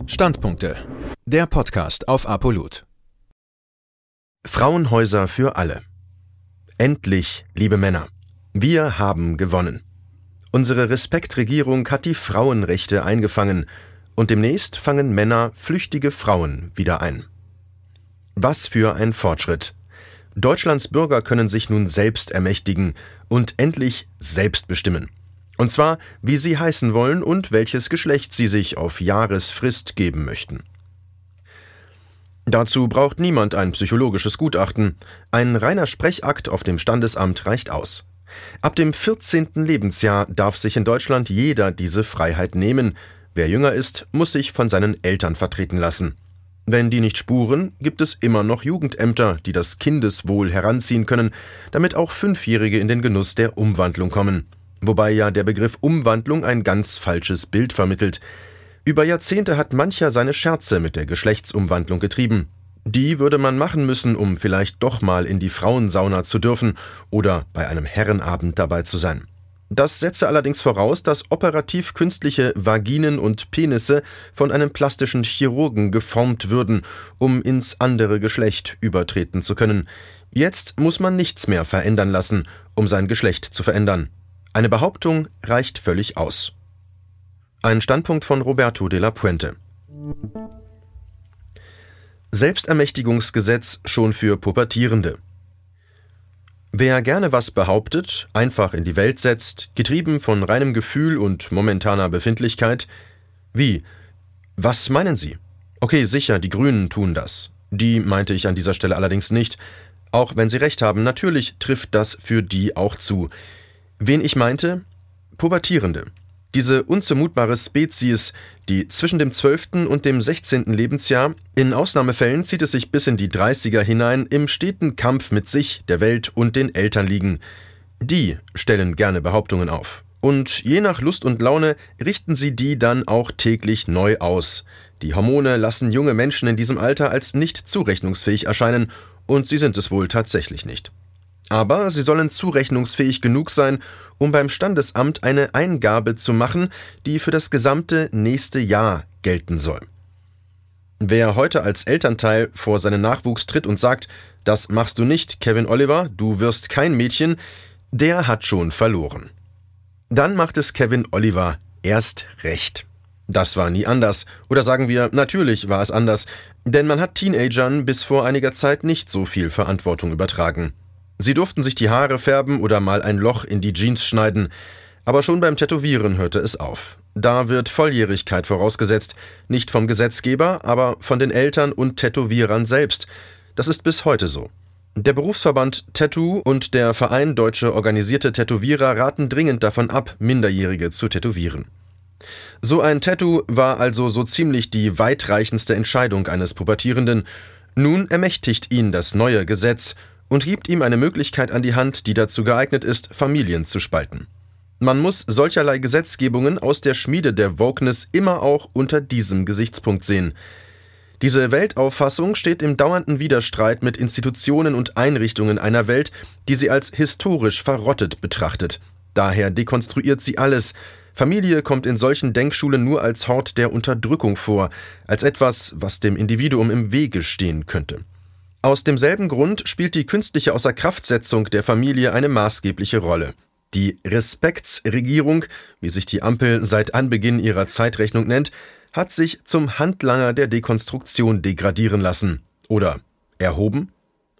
Standpunkte. Der Podcast auf Apolut. Frauenhäuser für alle. Endlich, liebe Männer, wir haben gewonnen. Unsere Respektregierung hat die Frauenrechte eingefangen und demnächst fangen Männer flüchtige Frauen wieder ein. Was für ein Fortschritt. Deutschlands Bürger können sich nun selbst ermächtigen und endlich selbst bestimmen. Und zwar, wie sie heißen wollen und welches Geschlecht sie sich auf Jahresfrist geben möchten. Dazu braucht niemand ein psychologisches Gutachten. Ein reiner Sprechakt auf dem Standesamt reicht aus. Ab dem 14. Lebensjahr darf sich in Deutschland jeder diese Freiheit nehmen. Wer jünger ist, muss sich von seinen Eltern vertreten lassen. Wenn die nicht spuren, gibt es immer noch Jugendämter, die das Kindeswohl heranziehen können, damit auch Fünfjährige in den Genuss der Umwandlung kommen. Wobei ja der Begriff Umwandlung ein ganz falsches Bild vermittelt. Über Jahrzehnte hat mancher seine Scherze mit der Geschlechtsumwandlung getrieben. Die würde man machen müssen, um vielleicht doch mal in die Frauensauna zu dürfen oder bei einem Herrenabend dabei zu sein. Das setze allerdings voraus, dass operativ künstliche Vaginen und Penisse von einem plastischen Chirurgen geformt würden, um ins andere Geschlecht übertreten zu können. Jetzt muss man nichts mehr verändern lassen, um sein Geschlecht zu verändern. Eine Behauptung reicht völlig aus. Ein Standpunkt von Roberto de la Puente. Selbstermächtigungsgesetz schon für Pubertierende. Wer gerne was behauptet, einfach in die Welt setzt, getrieben von reinem Gefühl und momentaner Befindlichkeit. Wie? Was meinen Sie? Okay, sicher, die Grünen tun das. Die meinte ich an dieser Stelle allerdings nicht. Auch wenn Sie recht haben, natürlich trifft das für die auch zu. Wen ich meinte? Pubertierende. Diese unzumutbare Spezies, die zwischen dem 12. und dem 16. Lebensjahr, in Ausnahmefällen zieht es sich bis in die 30er hinein, im steten Kampf mit sich, der Welt und den Eltern liegen. Die stellen gerne Behauptungen auf. Und je nach Lust und Laune richten sie die dann auch täglich neu aus. Die Hormone lassen junge Menschen in diesem Alter als nicht zurechnungsfähig erscheinen, und sie sind es wohl tatsächlich nicht. Aber sie sollen zurechnungsfähig genug sein, um beim Standesamt eine Eingabe zu machen, die für das gesamte nächste Jahr gelten soll. Wer heute als Elternteil vor seinen Nachwuchs tritt und sagt, das machst du nicht, Kevin Oliver, du wirst kein Mädchen, der hat schon verloren. Dann macht es Kevin Oliver erst recht. Das war nie anders. Oder sagen wir, natürlich war es anders, denn man hat Teenagern bis vor einiger Zeit nicht so viel Verantwortung übertragen. Sie durften sich die Haare färben oder mal ein Loch in die Jeans schneiden, aber schon beim Tätowieren hörte es auf. Da wird Volljährigkeit vorausgesetzt, nicht vom Gesetzgeber, aber von den Eltern und Tätowierern selbst. Das ist bis heute so. Der Berufsverband Tattoo und der Verein Deutsche Organisierte Tätowierer raten dringend davon ab, Minderjährige zu tätowieren. So ein Tattoo war also so ziemlich die weitreichendste Entscheidung eines Pubertierenden. Nun ermächtigt ihn das neue Gesetz und gibt ihm eine Möglichkeit an die Hand, die dazu geeignet ist, Familien zu spalten. Man muss solcherlei Gesetzgebungen aus der Schmiede der Wokeness immer auch unter diesem Gesichtspunkt sehen. Diese Weltauffassung steht im dauernden Widerstreit mit Institutionen und Einrichtungen einer Welt, die sie als historisch verrottet betrachtet. Daher dekonstruiert sie alles. Familie kommt in solchen Denkschulen nur als Hort der Unterdrückung vor, als etwas, was dem Individuum im Wege stehen könnte. Aus demselben Grund spielt die künstliche Außerkraftsetzung der Familie eine maßgebliche Rolle. Die Respektsregierung, wie sich die Ampel seit Anbeginn ihrer Zeitrechnung nennt, hat sich zum Handlanger der Dekonstruktion degradieren lassen. Oder erhoben?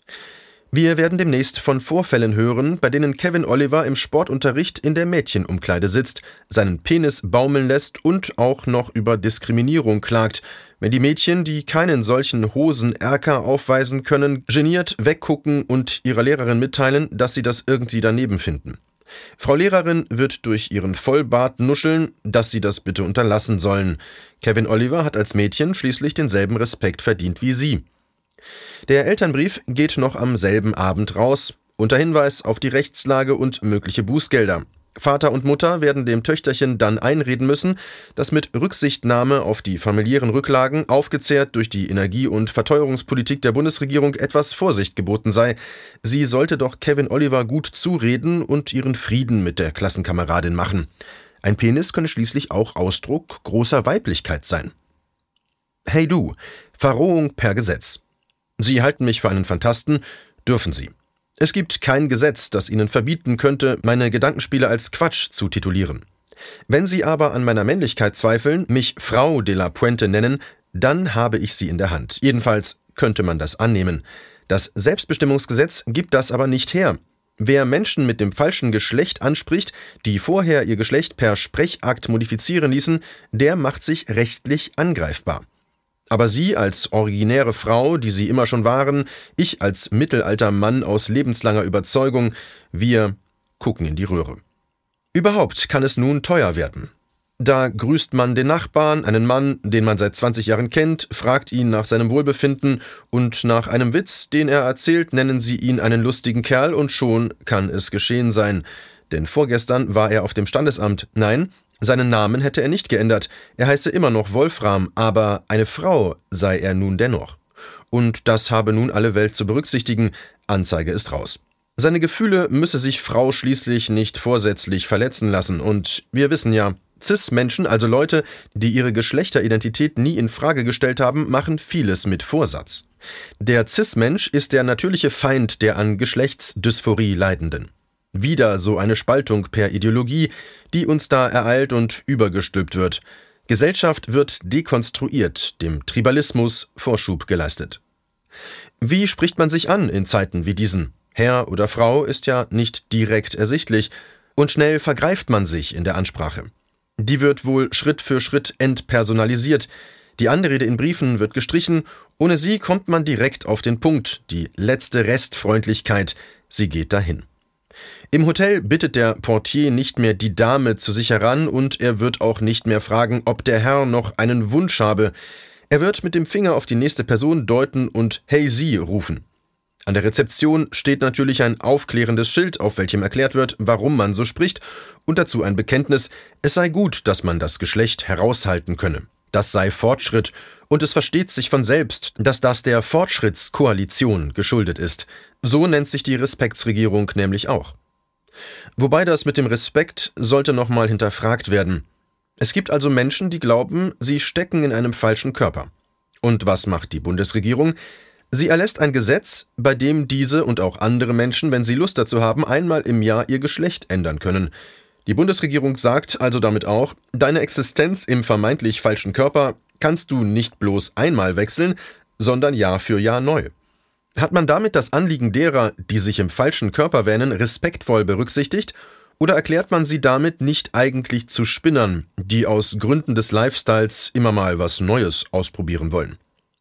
Wir werden demnächst von Vorfällen hören, bei denen Kevin Oliver im Sportunterricht in der Mädchenumkleide sitzt, seinen Penis baumeln lässt und auch noch über Diskriminierung klagt, wenn die Mädchen, die keinen solchen Hosenerker aufweisen können, geniert weggucken und ihrer Lehrerin mitteilen, dass sie das irgendwie daneben finden. Frau Lehrerin wird durch ihren Vollbart nuscheln, dass sie das bitte unterlassen sollen. Kevin Oliver hat als Mädchen schließlich denselben Respekt verdient wie sie. Der Elternbrief geht noch am selben Abend raus, unter Hinweis auf die Rechtslage und mögliche Bußgelder. Vater und Mutter werden dem Töchterchen dann einreden müssen, dass mit Rücksichtnahme auf die familiären Rücklagen, aufgezehrt durch die Energie- und Verteuerungspolitik der Bundesregierung, etwas Vorsicht geboten sei. Sie sollte doch Kevin Oliver gut zureden und ihren Frieden mit der Klassenkameradin machen. Ein Penis könne schließlich auch Ausdruck großer Weiblichkeit sein. Hey du, Verrohung per Gesetz. Sie halten mich für einen Phantasten, dürfen Sie. Es gibt kein Gesetz, das Ihnen verbieten könnte, meine Gedankenspiele als Quatsch zu titulieren. Wenn Sie aber an meiner Männlichkeit zweifeln, mich Frau de la Puente nennen, dann habe ich sie in der Hand. Jedenfalls könnte man das annehmen. Das Selbstbestimmungsgesetz gibt das aber nicht her. Wer Menschen mit dem falschen Geschlecht anspricht, die vorher ihr Geschlecht per Sprechakt modifizieren ließen, der macht sich rechtlich angreifbar. Aber Sie als originäre Frau, die Sie immer schon waren, ich als mittelalter Mann aus lebenslanger Überzeugung, wir gucken in die Röhre. Überhaupt kann es nun teuer werden. Da grüßt man den Nachbarn, einen Mann, den man seit 20 Jahren kennt, fragt ihn nach seinem Wohlbefinden und nach einem Witz, den er erzählt, nennen Sie ihn einen lustigen Kerl und schon kann es geschehen sein. Denn vorgestern war er auf dem Standesamt. Nein, seinen Namen hätte er nicht geändert. Er heiße immer noch Wolfram, aber eine Frau sei er nun dennoch. Und das habe nun alle Welt zu berücksichtigen. Anzeige ist raus. Seine Gefühle müsse sich Frau schließlich nicht vorsätzlich verletzen lassen. Und wir wissen ja, Cis-Menschen, also Leute, die ihre Geschlechteridentität nie in Frage gestellt haben, machen vieles mit Vorsatz. Der Cis-Mensch ist der natürliche Feind der an Geschlechtsdysphorie Leidenden. Wieder so eine Spaltung per Ideologie, die uns da ereilt und übergestülpt wird. Gesellschaft wird dekonstruiert, dem Tribalismus Vorschub geleistet. Wie spricht man sich an in Zeiten wie diesen? Herr oder Frau ist ja nicht direkt ersichtlich und schnell vergreift man sich in der Ansprache. Die wird wohl Schritt für Schritt entpersonalisiert. Die Anrede in Briefen wird gestrichen. Ohne sie kommt man direkt auf den Punkt. Die letzte Restfreundlichkeit, sie geht dahin. Im Hotel bittet der Portier nicht mehr die Dame zu sich heran und er wird auch nicht mehr fragen, ob der Herr noch einen Wunsch habe. Er wird mit dem Finger auf die nächste Person deuten und »Hey Sie« rufen. An der Rezeption steht natürlich ein aufklärendes Schild, auf welchem erklärt wird, warum man so spricht, und dazu ein Bekenntnis, es sei gut, dass man das Geschlecht heraushalten könne. Das sei Fortschritt, und es versteht sich von selbst, dass das der Fortschrittskoalition geschuldet ist. So nennt sich die Respektsregierung nämlich auch. Wobei das mit dem Respekt sollte nochmal hinterfragt werden. Es gibt also Menschen, die glauben, sie stecken in einem falschen Körper. Und was macht die Bundesregierung? Sie erlässt ein Gesetz, bei dem diese und auch andere Menschen, wenn sie Lust dazu haben, einmal im Jahr ihr Geschlecht ändern können. Die Bundesregierung sagt also damit auch, deine Existenz im vermeintlich falschen Körper kannst du nicht bloß einmal wechseln, sondern Jahr für Jahr neu. Hat man damit das Anliegen derer, die sich im falschen Körper wähnen, respektvoll berücksichtigt? Oder erklärt man sie damit nicht eigentlich zu Spinnern, die aus Gründen des Lifestyles immer mal was Neues ausprobieren wollen?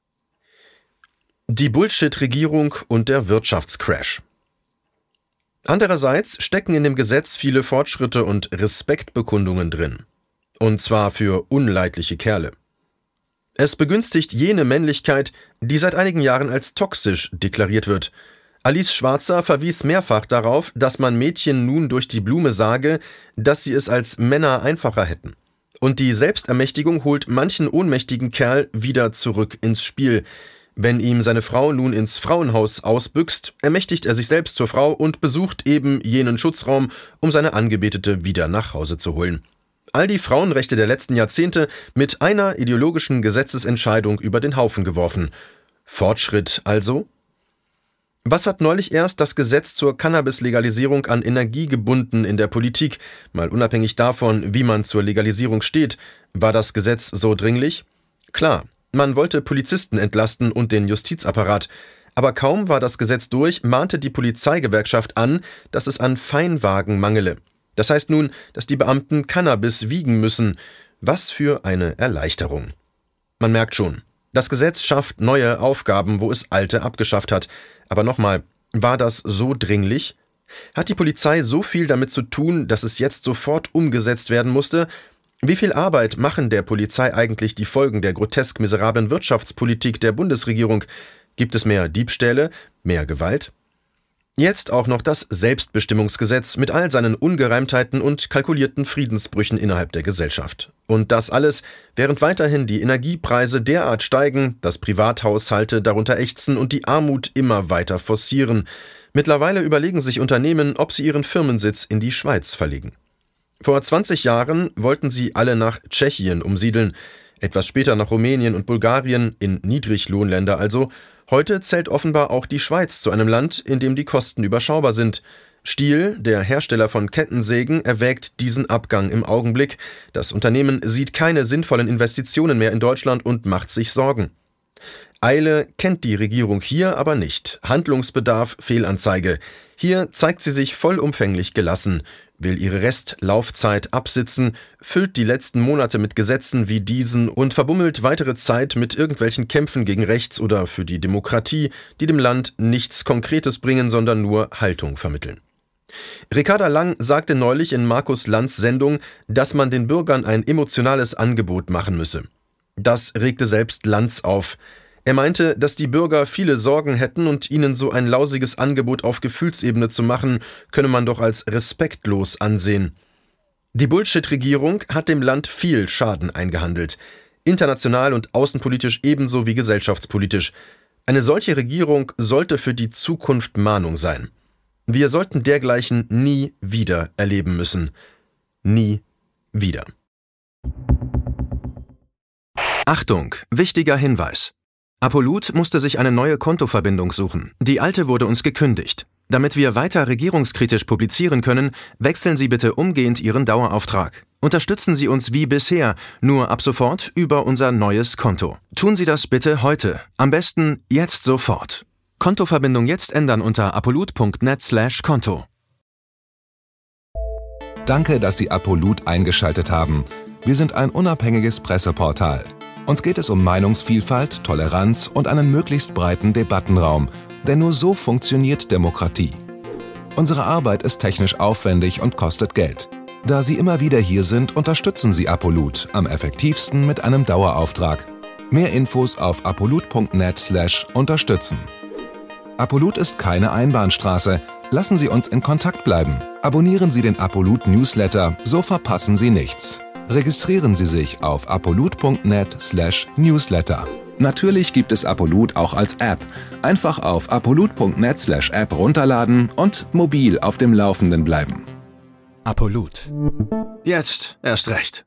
Die Bullshit-Regierung und der Wirtschaftscrash. Andererseits stecken in dem Gesetz viele Fortschritte und Respektbekundungen drin. Und zwar für unleidliche Kerle. Es begünstigt jene Männlichkeit, die seit einigen Jahren als toxisch deklariert wird. Alice Schwarzer verwies mehrfach darauf, dass man Mädchen nun durch die Blume sage, dass sie es als Männer einfacher hätten. Und die Selbstermächtigung holt manchen ohnmächtigen Kerl wieder zurück ins Spiel. Wenn ihm seine Frau nun ins Frauenhaus ausbüchst, ermächtigt er sich selbst zur Frau und besucht eben jenen Schutzraum, um seine Angebetete wieder nach Hause zu holen. All die Frauenrechte der letzten Jahrzehnte mit einer ideologischen Gesetzesentscheidung über den Haufen geworfen. Fortschritt also? Was hat neulich erst das Gesetz zur Cannabis-Legalisierung an Energie gebunden in der Politik? Mal unabhängig davon, wie man zur Legalisierung steht. War das Gesetz so dringlich? Klar. Man wollte Polizisten entlasten und den Justizapparat. Aber kaum war das Gesetz durch, mahnte die Polizeigewerkschaft an, dass es an Feinwagen mangele. Das heißt nun, dass die Beamten Cannabis wiegen müssen. Was für eine Erleichterung. Man merkt schon, das Gesetz schafft neue Aufgaben, wo es alte abgeschafft hat. Aber nochmal, war das so dringlich? Hat die Polizei so viel damit zu tun, dass es jetzt sofort umgesetzt werden musste? Wie viel Arbeit machen der Polizei eigentlich die Folgen der grotesk miserablen Wirtschaftspolitik der Bundesregierung? Gibt es mehr Diebstähle, mehr Gewalt? Jetzt auch noch das Selbstbestimmungsgesetz mit all seinen Ungereimtheiten und kalkulierten Friedensbrüchen innerhalb der Gesellschaft. Und das alles, während weiterhin die Energiepreise derart steigen, dass Privathaushalte darunter ächzen und die Armut immer weiter forcieren. Mittlerweile überlegen sich Unternehmen, ob sie ihren Firmensitz in die Schweiz verlegen. Vor 20 Jahren wollten sie alle nach Tschechien umsiedeln. etwas später nach Rumänien und Bulgarien, in Niedriglohnländer also. Heute zählt offenbar auch die Schweiz zu einem Land, in dem die Kosten überschaubar sind. Stihl, der Hersteller von Kettensägen, erwägt diesen Abgang im Augenblick. Das Unternehmen sieht keine sinnvollen Investitionen mehr in Deutschland und macht sich Sorgen. Eile kennt die Regierung hier aber nicht. Handlungsbedarf, Fehlanzeige. Hier zeigt sie sich vollumfänglich gelassen, will ihre Restlaufzeit absitzen, füllt die letzten Monate mit Gesetzen wie diesen und verbummelt weitere Zeit mit irgendwelchen Kämpfen gegen rechts oder für die Demokratie, die dem Land nichts Konkretes bringen, sondern nur Haltung vermitteln. Ricarda Lang sagte neulich in Markus Lanz Sendung, dass man den Bürgern ein emotionales Angebot machen müsse. Das regte selbst Lanz auf. Er meinte, dass die Bürger viele Sorgen hätten und ihnen so ein lausiges Angebot auf Gefühlsebene zu machen, könne man doch als respektlos ansehen. Die Bullshit-Regierung hat dem Land viel Schaden eingehandelt. International und außenpolitisch ebenso wie gesellschaftspolitisch. Eine solche Regierung sollte für die Zukunft Mahnung sein. Wir sollten dergleichen nie wieder erleben müssen. Nie wieder. Achtung, wichtiger Hinweis. Apolut musste sich eine neue Kontoverbindung suchen. Die alte wurde uns gekündigt. Damit wir weiter regierungskritisch publizieren können, wechseln Sie bitte umgehend Ihren Dauerauftrag. Unterstützen Sie uns wie bisher, nur ab sofort über unser neues Konto. Tun Sie das bitte heute. Am besten jetzt sofort. Kontoverbindung jetzt ändern unter apolut.net/Konto. Danke, dass Sie Apolut eingeschaltet haben. Wir sind ein unabhängiges Presseportal. Uns geht es um Meinungsvielfalt, Toleranz und einen möglichst breiten Debattenraum, denn nur so funktioniert Demokratie. Unsere Arbeit ist technisch aufwendig und kostet Geld. Da Sie immer wieder hier sind, unterstützen Sie Apolut am effektivsten mit einem Dauerauftrag. Mehr Infos auf apolut.net/unterstützen. Apolut ist keine Einbahnstraße. Lassen Sie uns in Kontakt bleiben. Abonnieren Sie den Apolut Newsletter, so verpassen Sie nichts. Registrieren Sie sich auf apolut.net/Newsletter. Natürlich gibt es Apolut auch als App. Einfach auf apolut.net/App runterladen und mobil auf dem Laufenden bleiben. Apolut. Jetzt erst recht.